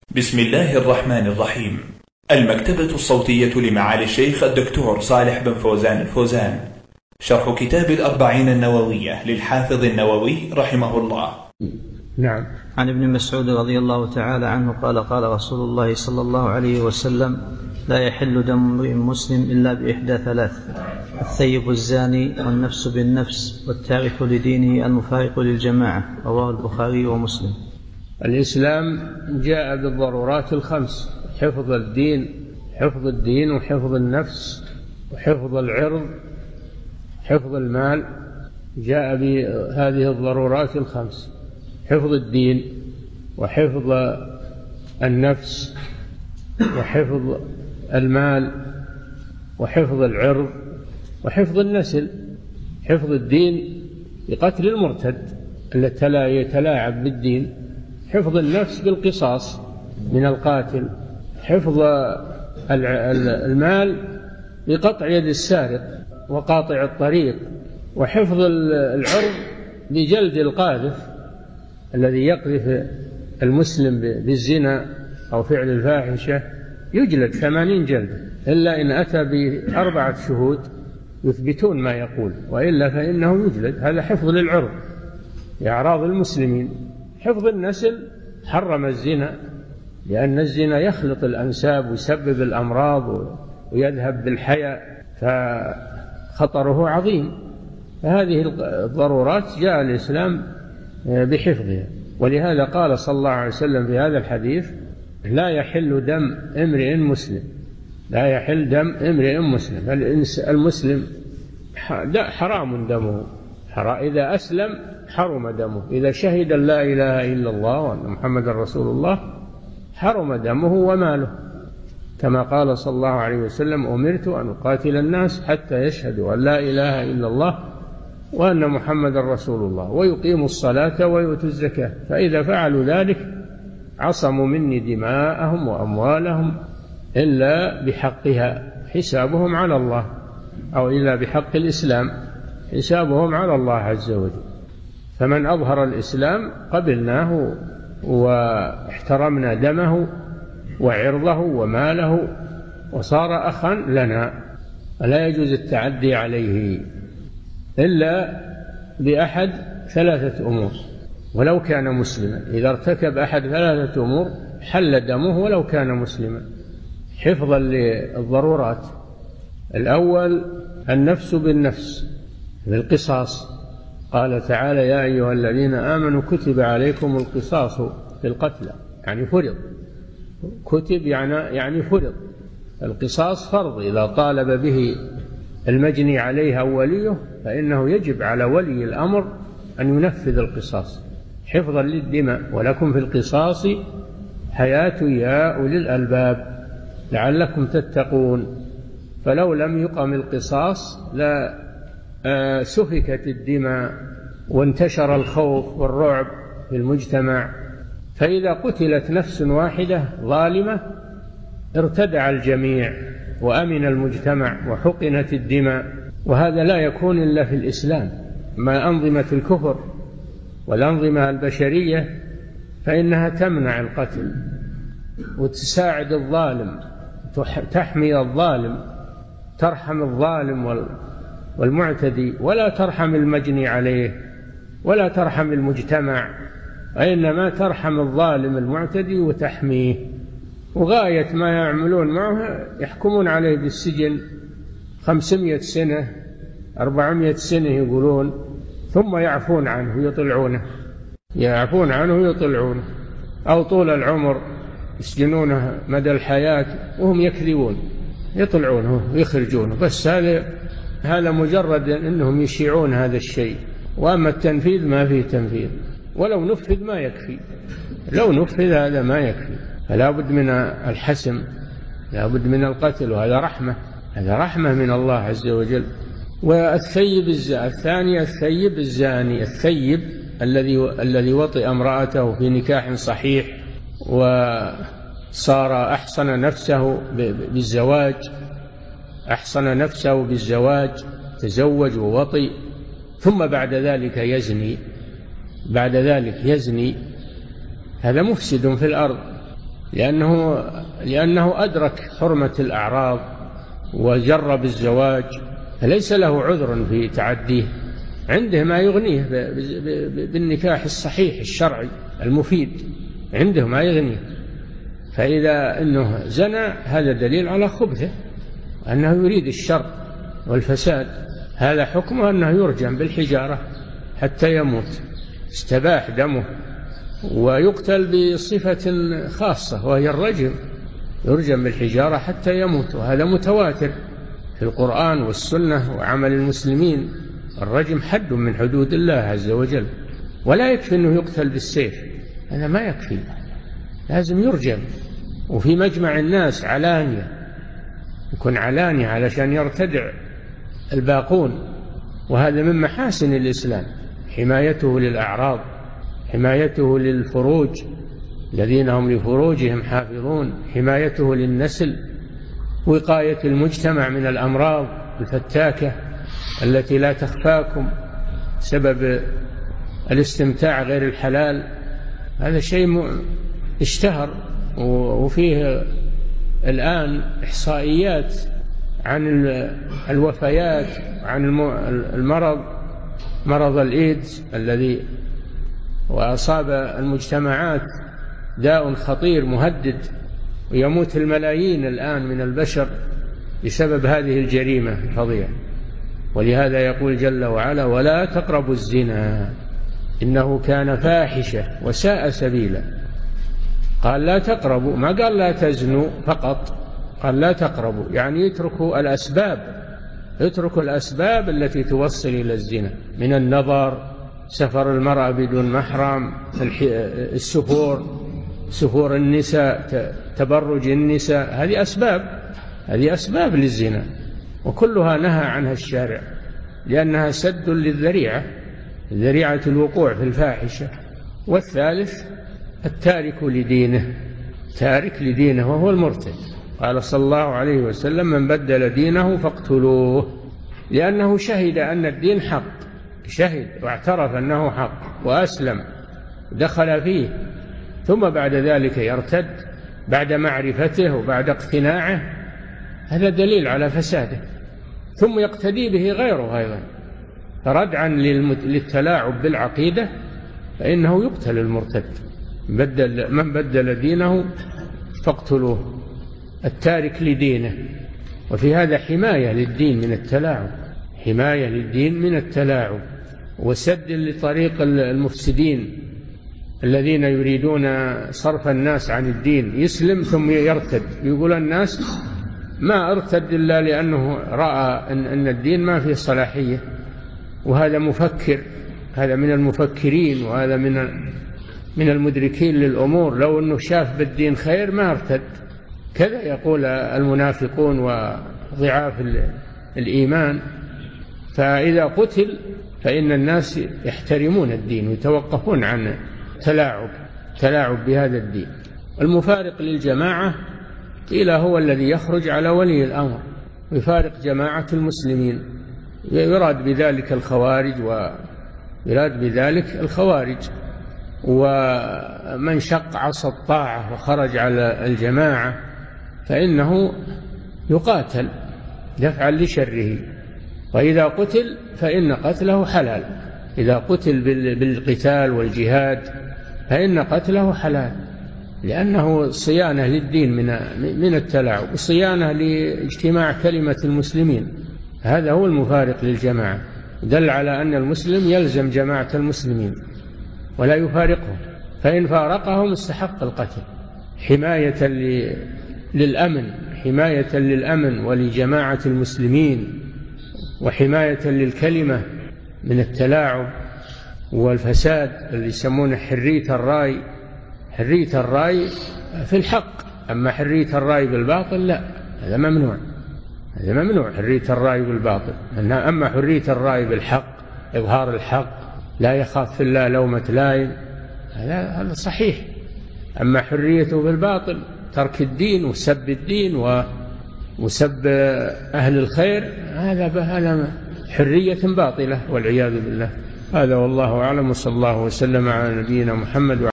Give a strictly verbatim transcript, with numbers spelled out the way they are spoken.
بسم الله الرحمن الرحيم. المكتبة الصوتية لمعالي الشيخ الدكتور صالح بن فوزان الفوزان، شرح كتاب الأربعين النووية للحافظ النووي رحمه الله. نعم. عن ابن مسعود رضي الله تعالى عنه قال قال رسول الله صلى الله عليه وسلم: لا يحل دم امرئ مسلم إلا بإحدى ثلاث: الثيب الزاني، والنفس بالنفس، والتارك لدينه المفارق للجماعة. رواه البخاري ومسلم. الإسلام جاء بالضرورات الخمس: حفظ الدين حفظ الدين وحفظ النفس وحفظ العرض، حفظ المال. جاء بهذه الضرورات الخمس: حفظ الدين وحفظ النفس وحفظ المال وحفظ العرض وحفظ النسل. حفظ الدين بقتل المرتد الذي يتلاعب بالدين، حفظ النفس بالقصاص من القاتل، حفظ المال بقطع يد السارق وقاطع الطريق، وحفظ العرض بجلد القاذف الذي يقذف المسلم بالزنا أو فعل الفاحشة يجلد ثمانين جلدة، إلا إن أتى بأربعة شهود يثبتون ما يقول، وإلا فإنه يجلد. هذا حفظ للعرض لأعراض المسلمين. حفظ النسل: حرم الزنا، لأن الزنا يخلط الأنساب ويسبب الأمراض ويذهب بالحياء، فخطره عظيم. فهذه الضرورات جاء الإسلام بحفظها، ولهذا قال صلى الله عليه وسلم في هذا الحديث: لا يحل دم امرئ مسلم لا يحل دم امرئ مسلم المسلم حرام دمه، إذا أسلم حرم دمه، إذا شهد لا إله إلا الله وأن محمد رسول الله حرم دمه وماله، كما قال صلى الله عليه وسلم: أمرت أن أقاتل الناس حتى يشهدوا أن لا إله إلا الله وأن محمد رسول الله ويقيموا الصلاة ويؤتوا الزكاة، فإذا فعلوا ذلك عصموا مني دماءهم وأموالهم إلا بحقها، حسابهم على الله، أو إلا بحق الإسلام، حسابهم على الله عز وجل. فمن أظهر الإسلام قبلناه واحترمنا دمه وعرضه وماله وصار أخا لنا، ولا يجوز التعدي عليه إلا بأحد ثلاثة أمور ولو كان مسلما. إذا ارتكب أحد ثلاثة أمور حل دمه ولو كان مسلما، حفظا للضرورات. الأول: النفس بالنفس بالقصاص، قال تعالى: يا أيها الذين آمنوا كتب عليكم القصاص في القتلى، يعني فرض. كتب يعني يعني فرض. القصاص فرض، إذا طالب به المجني عليه أو وليه فإنه يجب على ولي الأمر أن ينفذ القصاص حفظا للدماء. ولكم في القصاص حياة يا أولي الألباب لعلكم تتقون. فلو لم يقم القصاص لا سفكت الدماء وانتشر الخوف والرعب في المجتمع. فإذا قتلت نفس واحدة ظالمة ارتدع الجميع وأمن المجتمع وحقنت الدماء، وهذا لا يكون إلا في الإسلام. ما أنظمة الكفر والأنظمة البشرية فإنها تمنع القتل وتساعد الظالم، تحمي الظالم، ترحم الظالم والمعتدي، ولا ترحم المجني عليه ولا ترحم المجتمع، وإنما ترحم الظالم المعتدي وتحميه. وغاية ما يعملون معه يحكمون عليه بالسجن خمسمائة سنة أربعمائة سنة يقولون، ثم يعفون عنه يطلعونه يعفون عنه يطلعونه أو طول العمر يسجنونه مدى الحياة وهم يكذبون، يطلعونه ويخرجونه. بس هذا هذا مجرد أنهم يشيعون هذا الشيء، وأما التنفيذ ما فيه تنفيذ، ولو نفذ ما يكفي، لو نفذ هذا ما يكفي. فلا بد من الحسم، لا بد من القتل، وهذا رحمة، هذا رحمة من الله عز وجل. والثيب الثاني: الثيب الزاني، الثيب الذي الذي وطئ امرأته في نكاح صحيح وصار أحصن نفسه بالزواج أحصن نفسه بالزواج تزوج ووطئ، ثم بعد ذلك يزني بعد ذلك يزني هذا مفسد في الأرض، لأنه, لأنه أدرك حرمة الأعراض وجرب الزواج، فليس له عذر في تعديه، عنده ما يغنيه بالنكاح الصحيح الشرعي المفيد، عنده ما يغنيه. فإذا أنه زنى هذا دليل على خبثه، أنه يريد الشر والفساد. هذا حكمه أنه يرجم بالحجارة حتى يموت، استباح دمه، ويقتل بصفة خاصة وهي الرجم، يرجم بالحجارة حتى يموت، وهذا متواتر في القرآن والسنة وعمل المسلمين. الرجم حد من حدود الله عز وجل، ولا يكفي أنه يقتل بالسيف، هذا ما يكفي، لازم يرجم، وفي مجمع الناس علانية، يكون علانية علشان يرتدع الباقون. وهذا من محاسن الإسلام، حمايته للأعراض، حمايته للفروج الذين هم لفروجهم حافظون، حمايته للنسل، وقاية المجتمع من الأمراض الفتاكة التي لا تخفاكم سبب الاستمتاع غير الحلال. هذا شيء اشتهر، وفيه الآن إحصائيات عن الوفيات، عن المرض، مرض الإيدز الذي وأصاب المجتمعات، داء خطير مهدد، ويموت الملايين الآن من البشر بسبب هذه الجريمة الفظيعة. ولهذا يقول جل وعلا: ولا تقربوا الزنا إنه كان فاحشة وساء سبيلا. قال لا تقربوا، ما قال لا تزنوا فقط، قال لا تقربوا، يعني يتركوا الأسباب، يتركوا الأسباب التي توصل إلى الزنا، من النظر، سفر المرأة بدون محرم، السفور، سفور النساء، تبرج النساء، هذه أسباب، هذه أسباب للزنا، وكلها نهى عنها الشارع، لأنها سد للذريعة، ذريعة الوقوع في الفاحشة. والثالث التارك لدينه، تارك لدينه وهو المرتد. قال صلى الله عليه وسلم: من بدل دينه فاقتلوه، لأنه شهد أن الدين حق، شهد واعترف أنه حق وأسلم دخل فيه، ثم بعد ذلك يرتد بعد معرفته وبعد اقتناعه، هذا دليل على فساده، ثم يقتدي به غيره أيضا. فردعا للتلاعب بالعقيدة فإنه يقتل المرتد، بدل من بدل دينه فاقتلوه، التارك لدينه. وفي هذا حماية للدين من التلاعب، حماية للدين من التلاعب، وسد لطريق المفسدين الذين يريدون صرف الناس عن الدين، يسلم ثم يرتد، يقول الناس ما ارتد إلا لأنه رأى أن الدين ما فيه صلاحية، وهذا مفكر، هذا من المفكرين، وهذا من من المدركين للأمور، لو أنه شاف بالدين خير ما ارتد. كذا يقول المنافقون وضعاف الإيمان. فإذا قتل فإن الناس يحترمون الدين ويتوقفون عن تلاعب تلاعب بهذا الدين. المفارق للجماعة قيل هو الذي يخرج على ولي الأمر ويفارق جماعة المسلمين، يراد بذلك الخوارج، ويراد بذلك الخوارج. ومن شق عصا الطاعة وخرج على الجماعة فإنه يقاتل دفعا لشره، وإذا قتل فإن قتله حلال، إذا قتل بالقتال والجهاد فإن قتله حلال، لأنه صيانة للدين من من التلاعب، صيانة لاجتماع كلمة المسلمين. هذا هو المفارق للجماعة، دل على أن المسلم يلزم جماعة المسلمين ولا يفارقهم، فإن فارقهم استحق القتل، حماية للأمن، حماية للأمن ولجماعة المسلمين، وحماية للكلمة من التلاعب والفساد اللي يسمونه حرية الرأي. حرية الرأي في الحق، أما حرية الرأي بالباطل لا، هذا ممنوع، هذا ممنوع حرية الرأي بالباطل. أما حرية الرأي بالحق، إظهار الحق، لا يخاف في الله لومة لائم، هذا صحيح. أما حريته بالباطل، ترك الدين وسب الدين وسب أهل الخير، هذا هذا حرية باطلة والعياذ بالله. هذا والله أعلم، وصلى الله وسلم على نبينا محمد.